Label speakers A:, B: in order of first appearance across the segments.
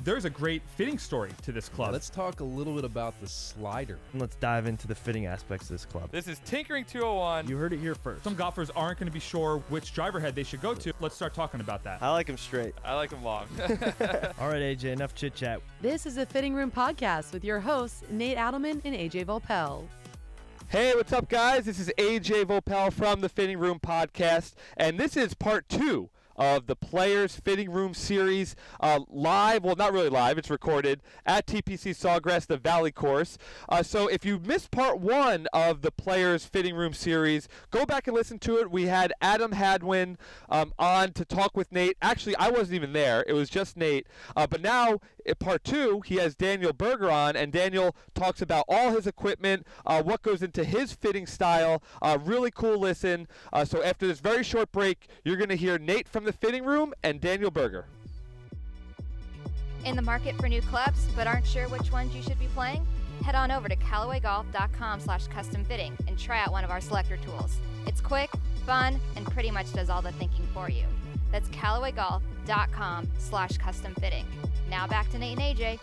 A: there's a great fitting story to this club.
B: Let's talk a little bit about the slider.
C: And let's dive into the fitting aspects of this club.
D: This is Tinkering 201.
C: You heard it here first.
A: Some golfers aren't going to be sure which driver head they should go to. Let's start talking about that.
C: I like them straight.
D: I like them long.
C: All right, AJ, enough chit chat.
E: This is the Fitting Room Podcast with your hosts, Nate Adelman and AJ Volpel.
F: Hey, what's up, guys? This is AJ Volpel from the Fitting Room Podcast, and this is part 2 of the Players Fitting Room series, live, well, not really live, it's recorded at TPC Sawgrass, the Valley Course. So if you missed part 1 of the Players Fitting Room series, go back and listen to it. We had Adam Hadwin on to talk with Nate. Actually, I wasn't even there. It was just Nate. But now, in part 2, he has Daniel Berger on, and Daniel talks about all his equipment, what goes into his fitting style. Really cool listen. So after this very short break, you're going to hear Nate from the Fitting Room and Daniel Berger.
G: In the market for new clubs, but aren't sure which ones you should be playing? Head on over to CallawayGolf.com/custom fitting and try out one of our selector tools. It's quick, fun, and pretty much does all the thinking for you. That's CallawayGolf.com/custom fitting. Now back to Nate and AJ.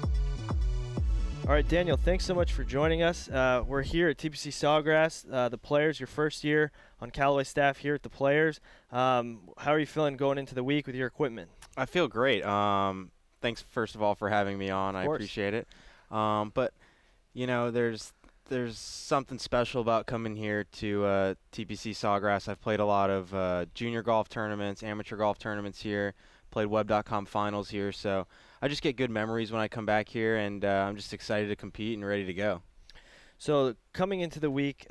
C: All right, Daniel, thanks so much for joining us. We're here at TPC Sawgrass, the Players, your first year on Callaway staff here at the Players. How are you feeling going into the week with your equipment?
H: I feel great. Thanks, first of all, for having me on. I appreciate it. But, you know, there's something special about coming here to TPC Sawgrass. I've played a lot of junior golf tournaments, amateur golf tournaments here, played Web.com finals here, so I just get good memories when I come back here, and I'm just excited to compete and ready to go.
C: So coming into the week,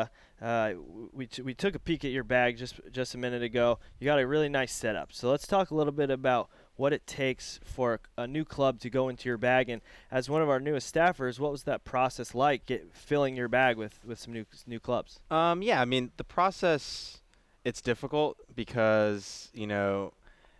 C: we took a peek at your bag just a minute ago. You got a really nice setup. So let's talk a little bit about what it takes for a new club to go into your bag. And as one of our newest staffers, what was that process like, filling your bag with some new clubs?
H: Yeah, I mean, the process, it's difficult because, you know,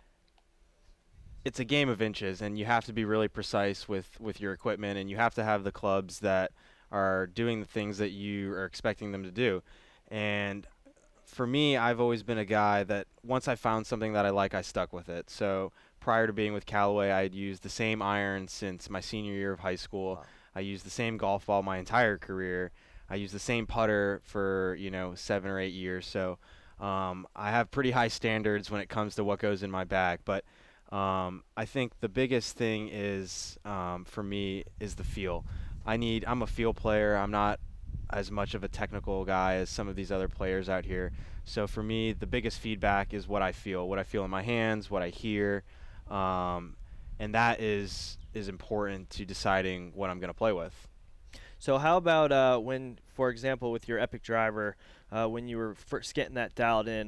H: it's a game of inches, and you have to be really precise with your equipment, and you have to have the clubs that are doing the things that you are expecting them to do. And for me, I've always been a guy that once I found something that I like, I stuck with it. So prior to being with Callaway, I had used the same iron since my senior year of high school. Wow. I used the same golf ball my entire career. I used the same putter for, 7 or 8 years. So I have pretty high standards when it comes to what goes in my bag. But I think the biggest thing is, for me, is the feel. I'm a feel player. I'm not as much of a technical guy as some of these other players out here. So for me, the biggest feedback is what I feel in my hands, what I hear, and that is important to deciding what I'm going to play with.
C: So how about when, for example, with your Epic driver, when you were first getting that dialed in,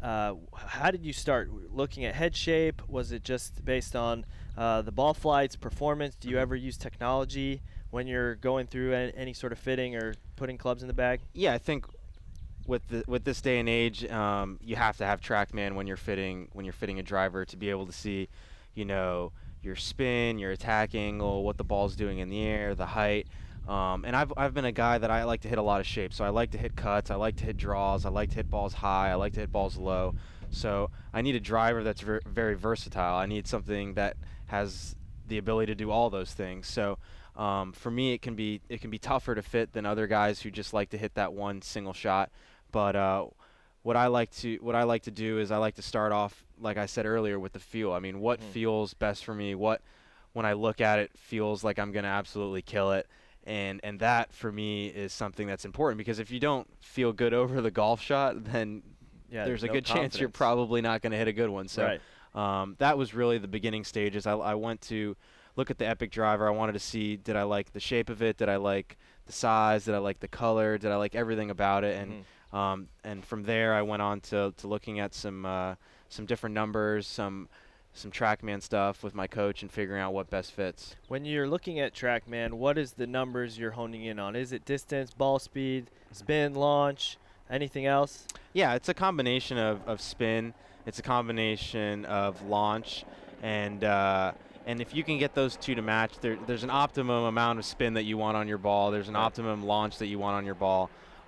C: how did you start looking at head shape? Was it just based on the ball flights, performance? Do you ever use technology when you're going through any sort of fitting or putting clubs in the bag?
H: Yeah, I think with this day and age, you have to have TrackMan when you're fitting a driver to be able to see, your spin, your attack angle, what the ball's doing in the air, the height. And I've been a guy that I like to hit a lot of shapes. So I like to hit cuts, I like to hit draws, I like to hit balls high, I like to hit balls low. So I need a driver that's very versatile. I need something that has the ability to do all those things. So for me, it can be tougher to fit than other guys who just like to hit that one single shot. But what I like to do is I like to start off, like I said earlier, with the feel. I mean, what feels best for me? What, when I look at it, feels like I'm going to absolutely kill it. And that for me is something that's important, because if you don't feel good over the golf shot, then there's a good chance you're probably not going to hit a good one. So that was really the beginning stages. I went to look at the Epic driver. I wanted to see, did I like the shape of it? Did I like the size? Did I like the color? Did I like everything about it? And from there I went on to looking at some different numbers, some TrackMan stuff with my coach, and figuring out what best fits.
C: When you're looking at TrackMan, what is the numbers you're honing in on? Is it distance, ball speed, spin, launch, anything else?
H: Yeah, it's a combination of spin. It's a combination of launch, and if you can get those two to match, there's an optimum amount of spin that you want on your ball. There's an optimum launch that you want on your ball.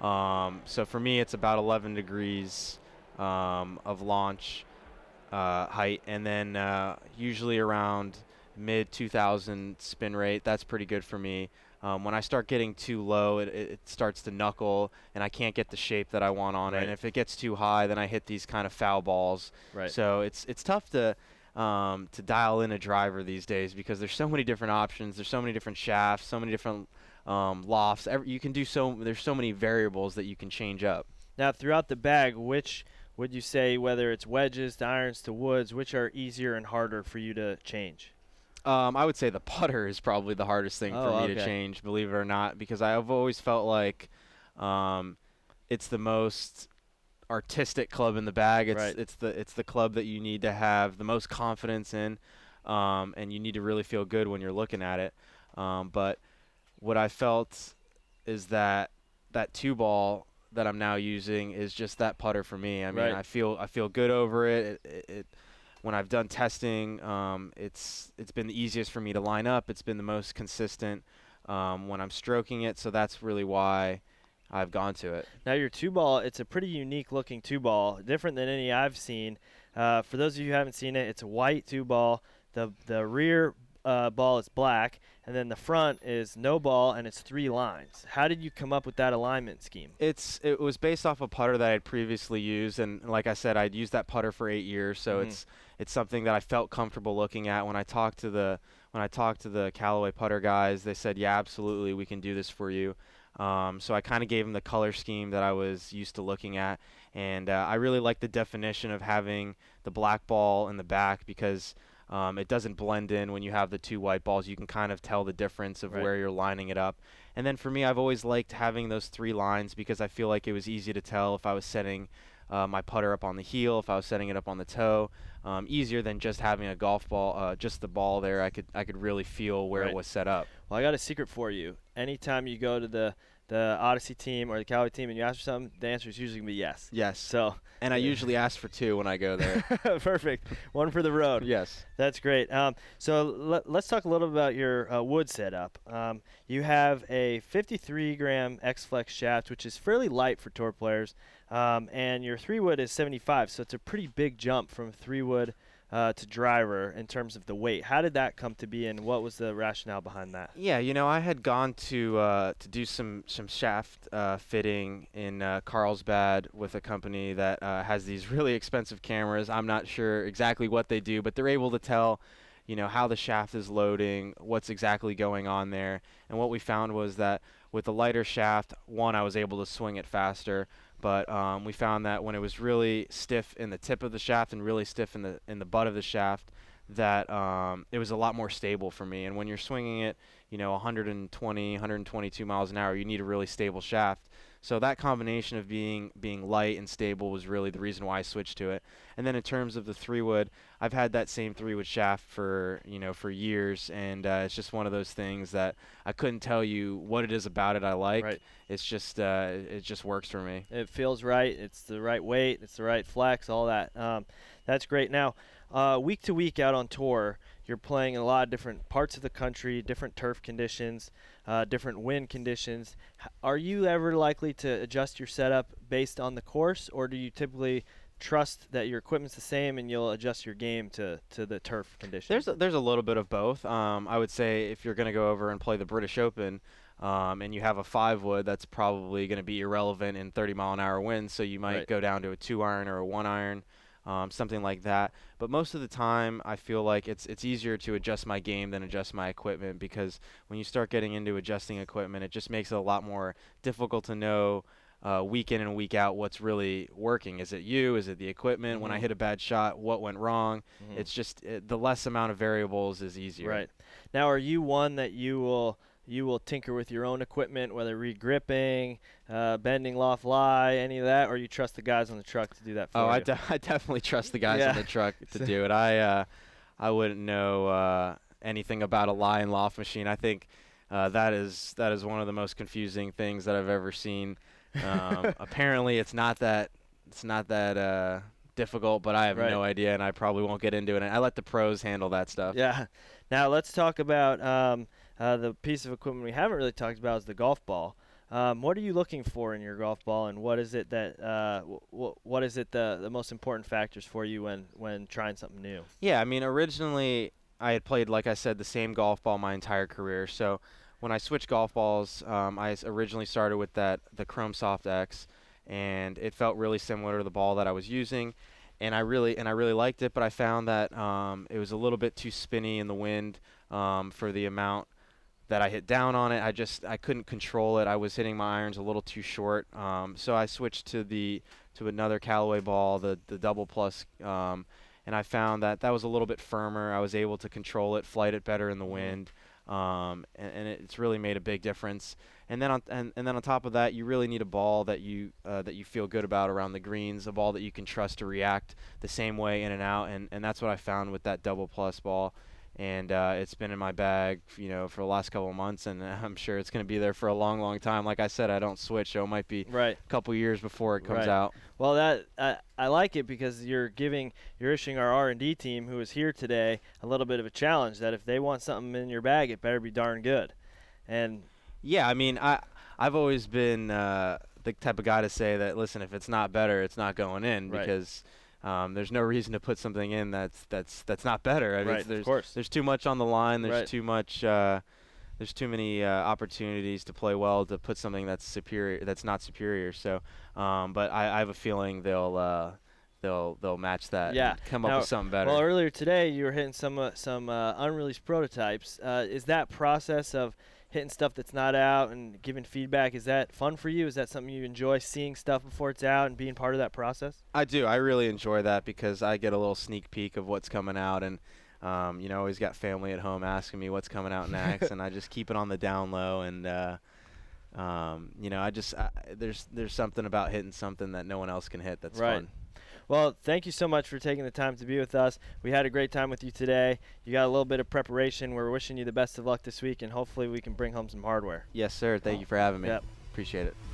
H: So for me, it's about 11 degrees of launch height, and then usually around mid 2000 spin rate. That's pretty good for me. When I start getting too low, it starts to knuckle, and I can't get the shape that I want on it.
C: Right.
H: And if it gets too high, then I hit these kind of foul balls.
C: Right.
H: So it's tough to dial in a driver these days because there's so many different options. There's so many different shafts, so many different lofts. You can do there's so many variables that you can change up.
C: Now, throughout the bag, which would you say, whether it's wedges to irons to woods, which are easier and harder for you to change?
H: I would say the putter is probably the hardest thing for me to change, believe it or not, because I've always felt like it's the most artistic club in the bag. It's the club that you need to have the most confidence in, and you need to really feel good when you're looking at it. But what I felt is that 2-ball that I'm now using is just that putter for me. I mean, I feel good over it. When I've done testing, it's been the easiest for me to line up. It's been the most consistent when I'm stroking it, so that's really why I've gone to it.
C: Now, your 2-ball, it's a pretty unique looking 2-ball, different than any I've seen. For those of you who haven't seen it, it's a white 2-ball. The rear ball is black, and then the front is no ball, and it's 3 lines. How did you come up with that alignment scheme?
H: It was based off a putter that I had previously used, and like I said, I'd used that putter for 8 years, so it's something that I felt comfortable looking at. When I talked to the Callaway putter guys, they said, yeah, absolutely, we can do this for you. So I kind of gave them the color scheme that I was used to looking at, and I really like the definition of having the black ball in the back because it doesn't blend in when you have the 2 white balls. You can kind of tell the difference of where you're lining it up. And then for me, I've always liked having those 3 lines because I feel like it was easy to tell if I was setting my putter up on the heel, if I was setting it up on the toe. Easier than just having a golf ball, just the ball there. I could really feel where it was set up.
C: Well, I got a secret for you. Anytime you go to the Odyssey team or the Callaway team and you ask for something, the answer is usually going to be yes.
H: Yes.
C: So,
H: and I usually ask for 2 when I go there.
C: Perfect. One for the road.
H: Yes.
C: That's great. So let's talk a little bit about your wood setup. You have a 53-gram X-Flex shaft, which is fairly light for tour players, and your 3-wood is 75, so it's a pretty big jump from 3-wood to driver in terms of the weight. How did that come to be, and what was the rationale behind that?
H: Yeah, I had gone to do some shaft fitting in Carlsbad with a company that has these really expensive cameras. I'm not sure exactly what they do, but they're able to tell, how the shaft is loading, what's exactly going on there. And what we found was that with the lighter shaft, one, I was able to swing it faster. But we found that when it was really stiff in the tip of the shaft and really stiff in the butt of the shaft, that it was a lot more stable for me. And when you're swinging it, 120, 122 miles an hour, you need a really stable shaft. So that combination of being light and stable was really the reason why I switched to it. And then in terms of the 3-wood, I've had that same 3-wood shaft for years, and it's just one of those things that I couldn't tell you what it is about it I like.
C: Right.
H: It's just it just works for me.
C: It feels right. It's the right weight. It's the right flex. All that. That's great. Now, week to week out on tour, you're playing in a lot of different parts of the country, different turf conditions, different wind conditions. Are you ever likely to adjust your setup based on the course, or do you typically trust that your equipment's the same and you'll adjust your game to the turf conditions?
H: There's a little bit of both. I would say if you're going to go over and play the British Open and you have a 5-wood, that's probably going to be irrelevant in 30-mile-an-hour winds, so you might go down to a 2-iron or a 1-iron. Something like that. But most of the time, I feel like it's easier to adjust my game than adjust my equipment, because when you start getting into adjusting equipment, it just makes it a lot more difficult to know week in and week out what's really working. Is it you? Is it the equipment? When I hit a bad shot, what went wrong? It's just the less amount of variables is easier.
C: Right. Now, are you one that you will tinker with your own equipment, whether re-gripping, bending loft lie, any of that, or you trust the guys on the truck to do that for you?
H: I definitely trust the guys on the truck to do it. I wouldn't know anything about a lie and loft machine. I think that is one of the most confusing things that I've ever seen. Apparently, it's not that difficult, but I have no idea, and I probably won't get into it. I let the pros handle that stuff.
C: Yeah. Now let's talk about the piece of equipment we haven't really talked about is the golf ball. What are you looking for in your golf ball, and what is it that what is it the most important factors for you when trying something new?
H: Yeah, I mean, originally I had played, like I said, the same golf ball my entire career. So when I switched golf balls, I originally started with the Chrome Soft X, and it felt really similar to the ball that I was using, and I really liked it. But I found that it was a little bit too spinny in the wind for the amount that I hit down on it. I couldn't control it. I was hitting my irons a little too short. So I switched to another Callaway ball, the Double Plus, and I found that was a little bit firmer. I was able to control it, flight it better in the wind, and it's really made a big difference. And then on top of that, you really need a ball that you feel good about around the greens, a ball that you can trust to react the same way in and out, and that's what I found with that Double Plus ball. And it's been in my bag, for the last couple of months, and I'm sure it's going to be there for a long, long time. Like I said, I don't switch, so it might be a couple years before it comes out.
C: Well, I like it because you're issuing our R&D team, who is here today, a little bit of a challenge that if they want something in your bag, it better be darn good. And
H: yeah, I mean, I've always been the type of guy to say that, listen, if it's not better, it's not going in, because there's no reason to put something in that's not better. I mean,
C: of course.
H: There's too much on the line. There's too much. There's too many opportunities to play well to put something that's superior. That's not superior. So, but I have a feeling they'll match that.
C: Yeah.
H: And come up with something better.
C: Well, earlier today you were hitting some unreleased prototypes. Is that process of hitting stuff that's not out and giving feedback, is that fun for you? Is that something you enjoy, seeing stuff before it's out and being part of that process?
H: I do. I really enjoy that because I get a little sneak peek of what's coming out, and always got family at home asking me what's coming out next, and I just keep it on the down low, and there's something about hitting something that no one else can hit that's fun.
C: Well, thank you so much for taking the time to be with us. We had a great time with you today. You got a little bit of preparation. We're wishing you the best of luck this week, and hopefully we can bring home some hardware.
H: Yes, sir. Thank you for having me.
C: Yep.
H: Appreciate it.